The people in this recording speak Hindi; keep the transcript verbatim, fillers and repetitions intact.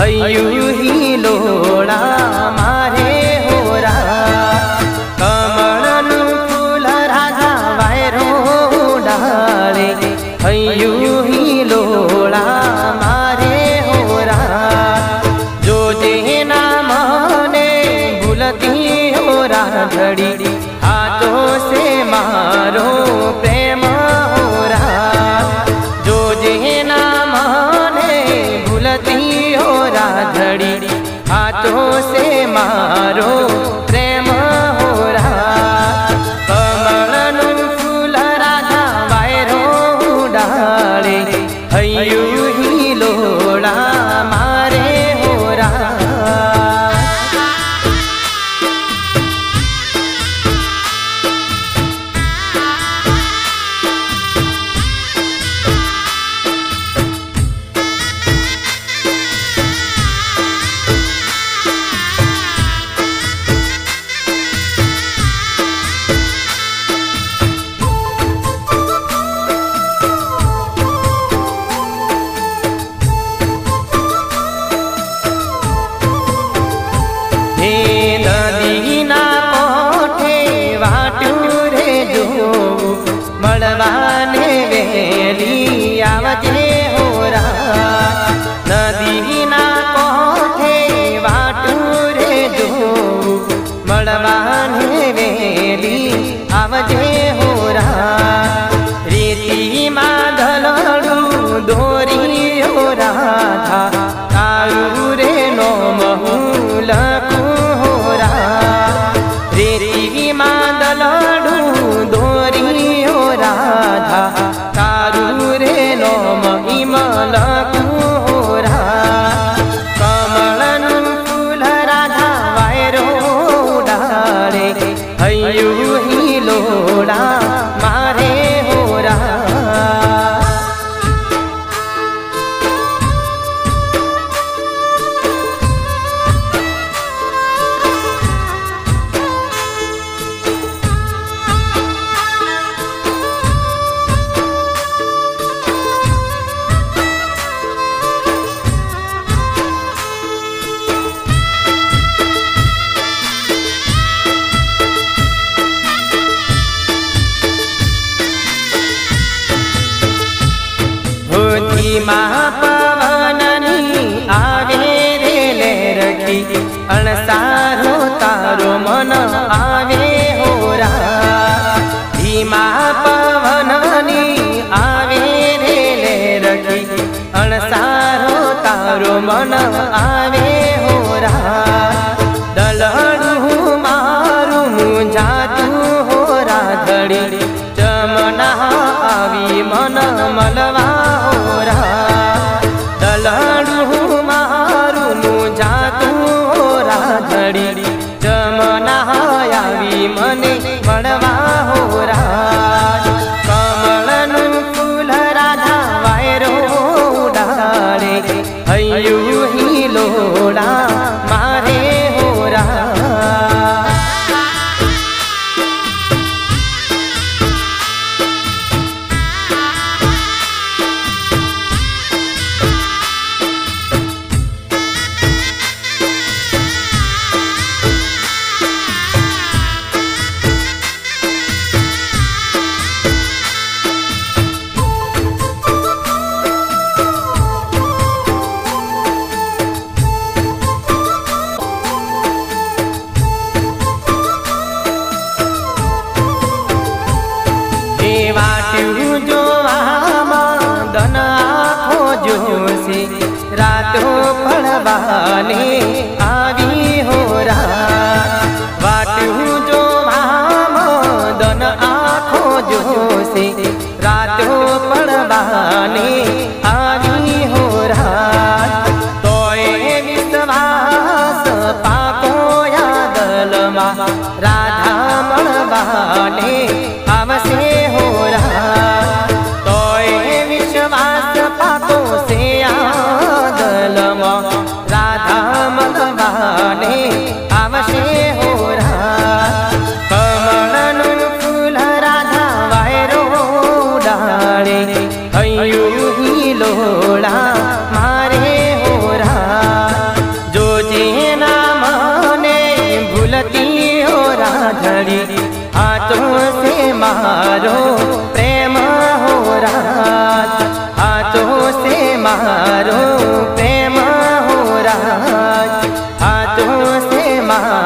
हयू ही लोड़ा मारे होरा कमल फूल राधा वायरो डाले हयू ही लोड़ा मारे होरा जो जे नाम ने भूलती होरा घड़ी हाथों से मारो प्रेम होरा जो जे नाम ने भूलती होरा घड़ी हाथों से मारो प्रेम होरा कमल फूल राधा वायरो डाले हयू ही लोड़ा मारे होरा। नदी ना कोठे वाटू रे जो मड़वाने वेली आवजे होरा नदी ना कोठे वाटू रे जो मड़वाने वेली आवजे होरा रीति माधलू दोरी होरा था कारू रे नो महूलकू रीति मादलू दोरी हो राधा कारू रे नो महिमलकू होरा कमल फूल राधा वायरो डाले हयू ही लोड़ा मारे होरा। महापवननी आवे रे ले रखी अणसारो तारो मन आवे होरा धीमा पवननी आवे रे ले रखी अणसारो तारो मन आवे होरा दलड़ू मारू मुझातू होरा धड़ी जमना आवी मन मलवा होरा दलड़ू मारू मुझातू होरा धड़ी जमना आवी मने मड़वा होरा कमल फूल राधा वायरो डाले हयू ही लोड़ा मारे होरा। जो दन आँखो जोशी रातों पड़वाने आवी होरा वाटू जो दन आँखो जोशी रातों पड़वाने आवी होरा तोए विश्वास पाको यादलमा राधा मड़वाने आवसे होरा तोए विश्वास पाको से आदलमा राधा मलवा मारो प्रेम हो राज हाथों से मारो